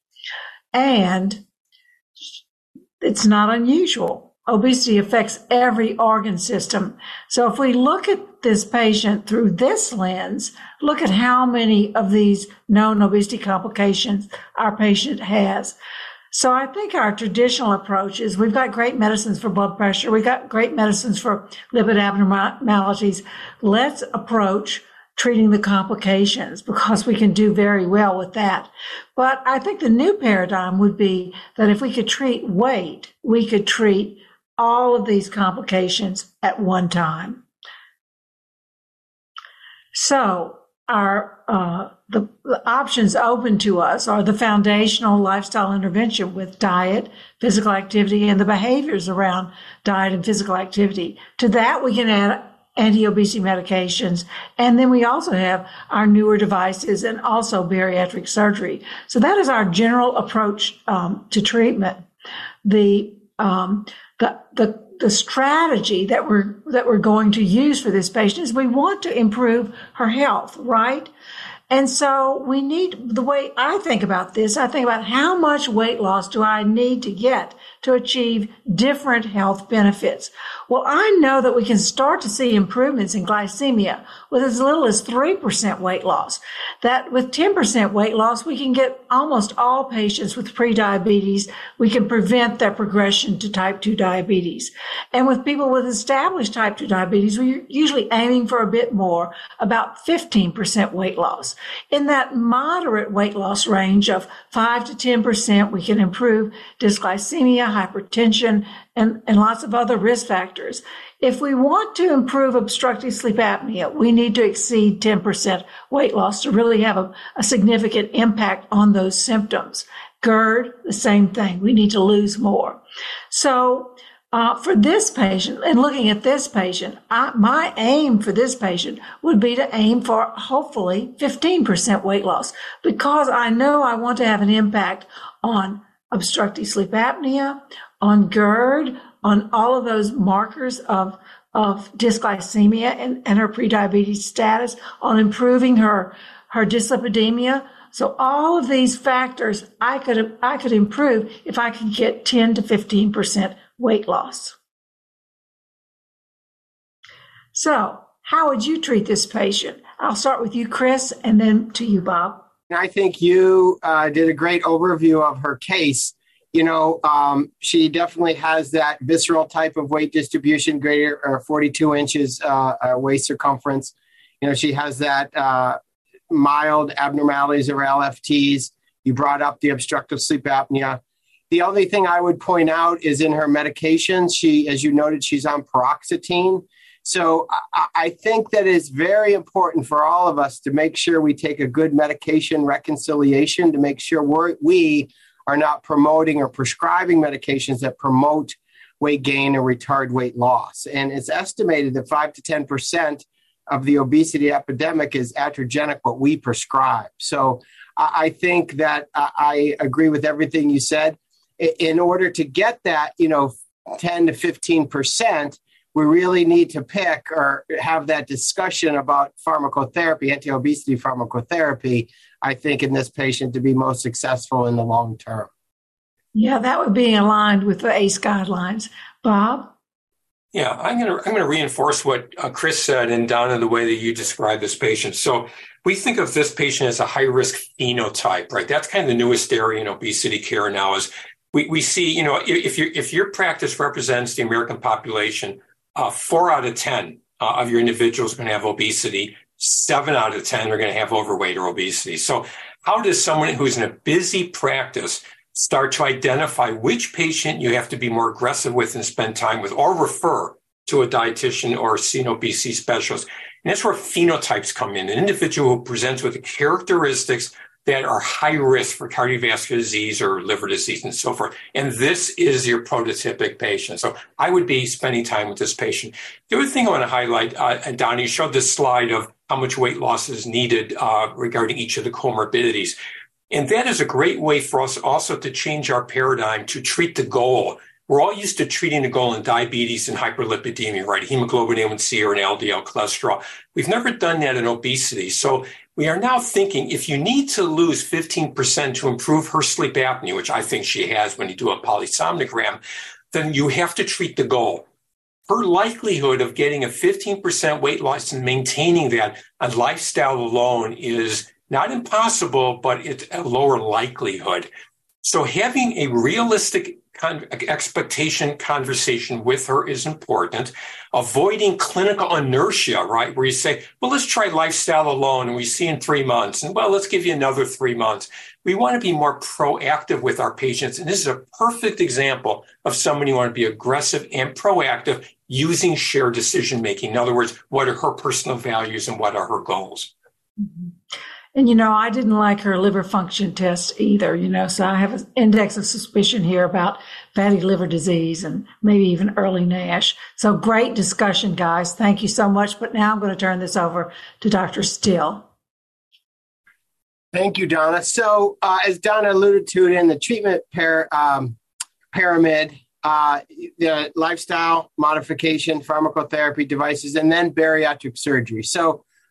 And it's not unusual. Obesity affects every organ system. So if we look at this patient through this lens, look at how many of these known obesity complications our patient has. So I think our traditional approach is we've got great medicines for blood pressure. We've got great medicines for lipid abnormalities. Let's approach treating the complications because we can do very well with that. But I think the new paradigm would be that if we could treat weight, we could treat all of these complications at one time. So our uh, the, the options open to us are the foundational lifestyle intervention with diet, physical activity, and the behaviors around diet and physical activity. To that, we can add anti-obesity medications, and then we also have our newer devices and also bariatric surgery. So that is our general approach um, to treatment. The um, the the the strategy that we're that we're going to use for this patient is we want to improve her health, right? And so we need, the way I think about this, I think about how much weight loss do I need to get to achieve different health benefits. Well, I know that we can start to see improvements in glycemia with as little as three percent weight loss. That with ten percent weight loss, we can get almost all patients with prediabetes. We can prevent their progression to type two diabetes. And with people with established type two diabetes, we're usually aiming for a bit more, about fifteen percent weight loss. In that moderate weight loss range of five to ten percent, we can improve dysglycemia, hypertension, and, and lots of other risk factors. If we want to improve obstructive sleep apnea, we need to exceed ten percent weight loss to really have a, a significant impact on those symptoms. GERD, the same thing. We need to lose more. So uh, for this patient, and looking at this patient, I, my aim for this patient would be to aim for hopefully fifteen percent weight loss, because I know I want to have an impact on obstructive sleep apnea, on GERD, on all of those markers of, of dysglycemia and, and her prediabetes status, on improving her, her dyslipidemia. So all of these factors I could, I could improve if I could get ten to fifteen percent weight loss. So how would you treat this patient? I'll start with you, Chris, and then to you, Bob. I think you uh, did a great overview of her case. You know, um, she definitely has that visceral type of weight distribution, greater or forty-two inches uh, uh, waist circumference. You know, she has that uh, mild abnormalities or L F Ts. You brought up the obstructive sleep apnea. The only thing I would point out is in her medications. She, as you noted, she's on paroxetine. So I, I think that it's very important for all of us to make sure we take a good medication reconciliation, to make sure we're, we are not promoting or prescribing medications that promote weight gain or retard weight loss. And it's estimated that five to ten percent of the obesity epidemic is iatrogenic, what we prescribe. So I, I think that I, I agree with everything you said. In order to get that, you know, ten to fifteen percent, we really need to pick or have that discussion about pharmacotherapy, anti-obesity pharmacotherapy, I think, in this patient to be most successful in the long term. Yeah, that would be aligned with the A C E guidelines. Bob? Yeah, I'm going to I'm going to reinforce what uh, Chris said and Donna, the way that you described this patient. So we think of this patient as a high-risk phenotype, right? That's kind of the newest area in obesity care now is we, we see, you know, if, you, if your practice represents the American population, uh, four out of ten uh, of your individuals are going to have obesity. Seven out of ten are going to have overweight or obesity. So how does someone who's in a busy practice start to identify which patient you have to be more aggressive with and spend time with, or refer to a dietitian or see an obesity specialist? And that's where phenotypes come in. An individual who presents with the characteristics that are high risk for cardiovascular disease or liver disease and so forth. And this is your prototypic patient. So I would be spending time with this patient. The other thing I want to highlight, uh, and Donnie showed this slide of how much weight loss is needed uh, regarding each of the comorbidities. And that is a great way for us also to change our paradigm to treat the goal. We're all used to treating the goal in diabetes and hyperlipidemia, right? Hemoglobin A one C or an L D L cholesterol. We've never done that in obesity. So we are now thinking if you need to lose fifteen percent to improve her sleep apnea, which I think she has when you do a polysomnogram, then you have to treat the goal. Her likelihood of getting a fifteen percent weight loss and maintaining that on lifestyle alone is not impossible, but it's a lower likelihood. So having a realistic con- expectation conversation with her is important. Avoiding clinical inertia, right? Where you say, well, let's try lifestyle alone and we see in three months. And well, let's give you another three months. We want to be more proactive with our patients. And this is a perfect example of someone you want to be aggressive and proactive using shared decision-making. In other words, what are her personal values and what are her goals? Mm-hmm. And, you know, I didn't like her liver function test either, you know, so I have an index of suspicion here about fatty liver disease and maybe even early NASH. So great discussion, guys. Thank you so much. But now I'm going to turn this over to Doctor Still. Thank you, Donna. So uh, as Donna alluded to it in the treatment par- um, pyramid, uh, the lifestyle modification, pharmacotherapy devices, and then bariatric surgery. So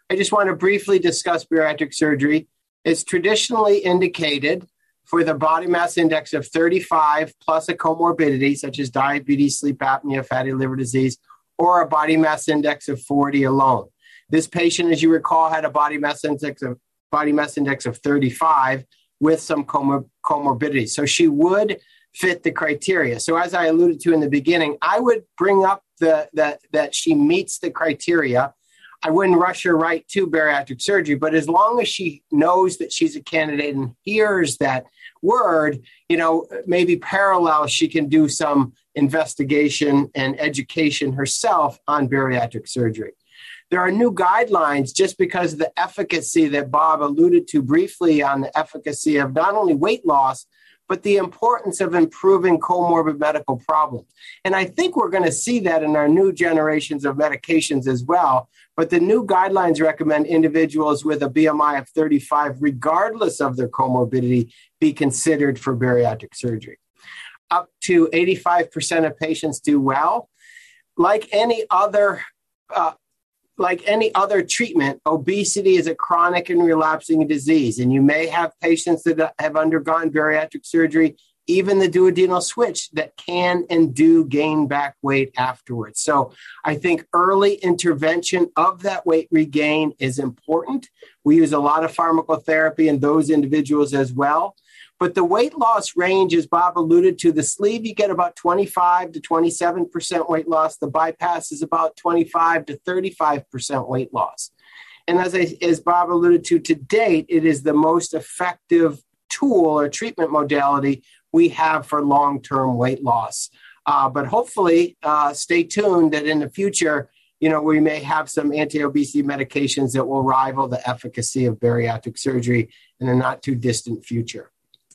I just want to briefly discuss bariatric surgery. It's traditionally indicated for the body mass index of thirty-five plus a comorbidity such as diabetes, sleep apnea, fatty liver disease, or a body mass index of forty alone. This patient, as you recall, had a body mass index of body mass index of thirty-five with some comor- comorbidity. So she would fit the criteria. So as I alluded to in the beginning, I would bring up the, the that she meets the criteria. I wouldn't rush her right to bariatric surgery, but as long as she knows that she's a candidate and hears that word, you know, maybe parallel, she can do some investigation and education herself on bariatric surgery. There are new guidelines just because of the efficacy that Bob alluded to briefly on the efficacy of not only weight loss, but the importance of improving comorbid medical problems. And I think we're going to see that in our new generations of medications as well. But the new guidelines recommend individuals with a B M I of thirty-five, regardless of their comorbidity, be considered for bariatric surgery. Up to eighty-five percent of patients do well. Like any other uh, Like any other treatment, obesity is a chronic and relapsing disease. And you may have patients that have undergone bariatric surgery, even the duodenal switch, that can and do gain back weight afterwards. So I think early intervention of that weight regain is important. We use a lot of pharmacotherapy in those individuals as well. But the weight loss range, as Bob alluded to, the sleeve, you get about twenty-five to twenty-seven percent weight loss. The bypass is about twenty-five to thirty-five percent weight loss. And as, I, as Bob alluded to, to date, it is the most effective tool or treatment modality we have for long-term weight loss. Uh, but hopefully, uh, stay tuned that in the future, you know, we may have some anti-obesity medications that will rival the efficacy of bariatric surgery in the not too distant future.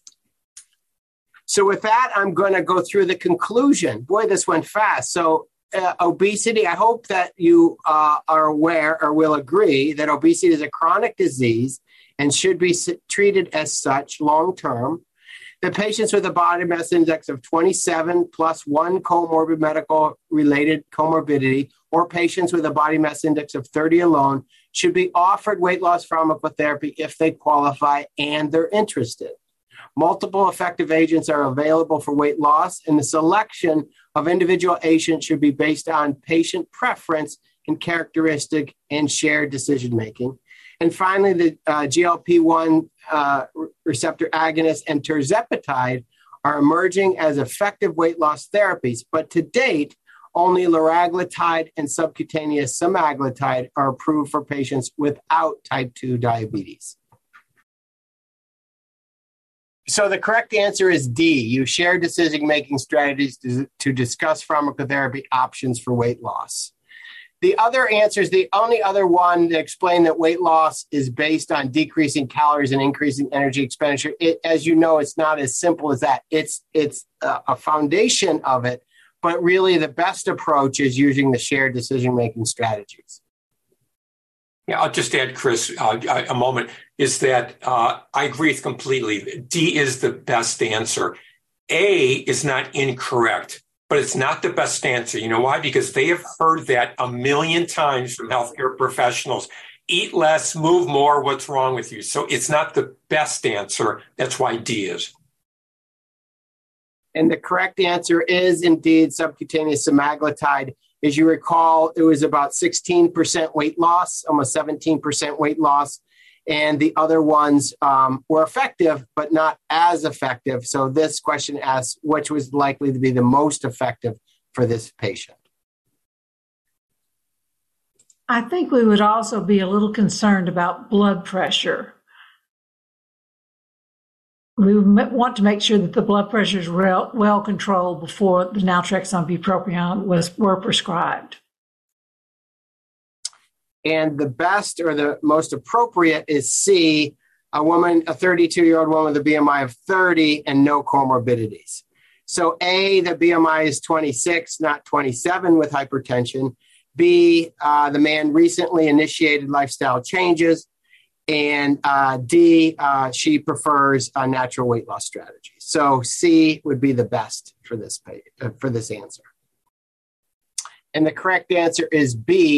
So with that, I'm going to go through the conclusion. Boy, this went fast. So uh, obesity, I hope that you uh, are aware or will agree that obesity is a chronic disease and should be treated as such long-term. The patients with a body mass index of twenty-seven plus one comorbid medical related comorbidity or patients with a body mass index of thirty alone should be offered weight loss pharmacotherapy if they qualify and they're interested. Multiple effective agents are available for weight loss, and the selection of individual agents should be based on patient preference and characteristic and shared decision-making. And finally, the uh, G L P one uh, receptor agonist and tirzepatide are emerging as effective weight loss therapies, but to date, only liraglutide and subcutaneous semaglutide are approved for patients without type two diabetes. So the correct answer is D. You share decision-making strategies to, to discuss pharmacotherapy options for weight loss. The other answer is the only other one to explain that weight loss is based on decreasing calories and increasing energy expenditure. It, as you know, it's not as simple as that. It's, it's a, a foundation of it, but really the best approach is using the shared decision-making strategies. Yeah, I'll just add, Chris, uh, a moment, is that uh, I agree completely. D is the best answer. A is not incorrect, but it's not the best answer. You know why? Because they have heard that a million times from healthcare professionals. Eat less, move more, what's wrong with you? So it's not the best answer. That's why D is. And the correct answer is indeed subcutaneous semaglutide. As you recall, it was about sixteen percent weight loss, almost seventeen percent weight loss. And the other ones um, were effective, but not as effective. So this question asks, which was likely to be the most effective for this patient? I think we would also be a little concerned about blood pressure. We want to make sure that the blood pressure is real, well controlled before the naltrexone bupropion was were prescribed. And the best or the most appropriate is C, a woman, a thirty-two-year-old woman with a B M I of thirty and no comorbidities. So A, the B M I is twenty-six, not twenty-seven with hypertension. B, uh, the man recently initiated lifestyle changes. And uh, D, uh, she prefers a natural weight loss strategy. So C would be the best for this pay, uh, for this answer. And the correct answer is B,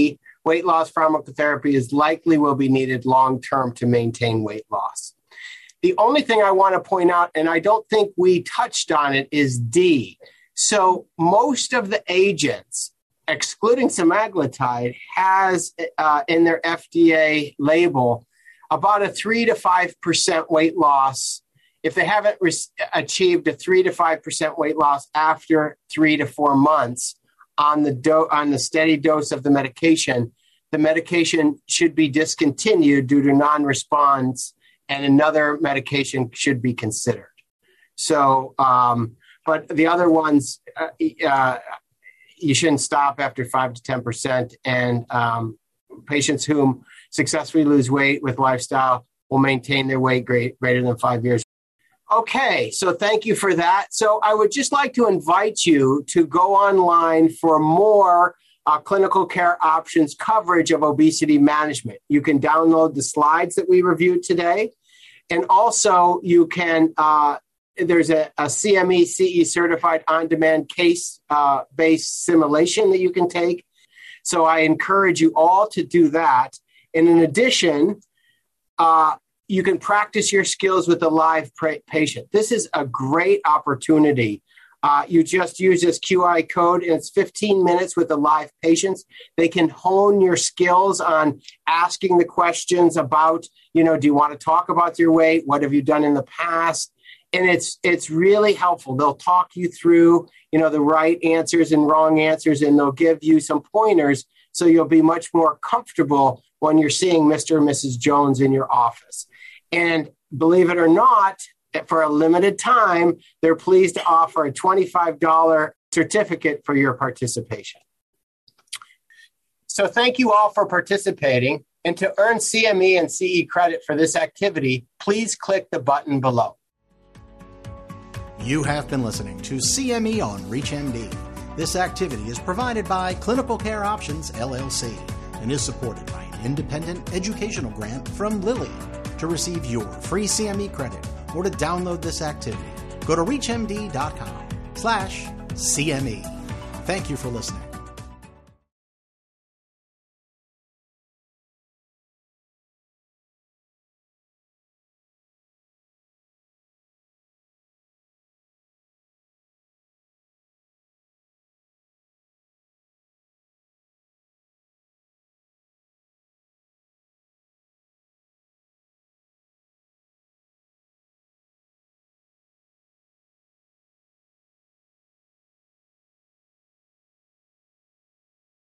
weight loss pharmacotherapy is likely will be needed long-term to maintain weight loss. The only thing I want to point out, and I don't think we touched on it, is D. So most of the agents, excluding semaglutide, has uh, in their F D A label about a three to five percent weight loss if they haven't re- achieved a three to five percent weight loss after three to four months on the do- on the steady dose of the medication. The medication should be discontinued due to non-response, and another medication should be considered. So, um, but the other ones, uh, uh, you shouldn't stop after five to ten percent. And um, patients whom successfully lose weight with lifestyle will maintain their weight great, greater than five years. Okay, so thank you for that. So I would just like to invite you to go online for more uh, clinical care options coverage of obesity management. You can download the slides that we reviewed today. And also you can, uh, there's a, a C M E C E certified on-demand case-based uh, simulation that you can take. So I encourage you all to do that. And in addition, uh, you can practice your skills with a live pra- patient. This is a great opportunity. Uh, you just use this Q R code, and it's fifteen minutes with the live patients. They can hone your skills on asking the questions about, you know, do you want to talk about your weight? What have you done in the past? And it's it's really helpful. They'll talk you through, you know, the right answers and wrong answers, and they'll give you some pointers so you'll be much more comfortable when you're seeing Mister and Missus Jones in your office. And believe it or not, for a limited time, they're pleased to offer a twenty-five dollars certificate for your participation. So thank you all for participating. And to earn C M E and C E credit for this activity, please click the button below. You have been listening to C M E on ReachMD. This activity is provided by Clinical Care Options, L L C, and is supported by an independent educational grant from Lilly. To receive your free C M E credit or to download this activity, go to reachmd.com slash CME. Thank you for listening.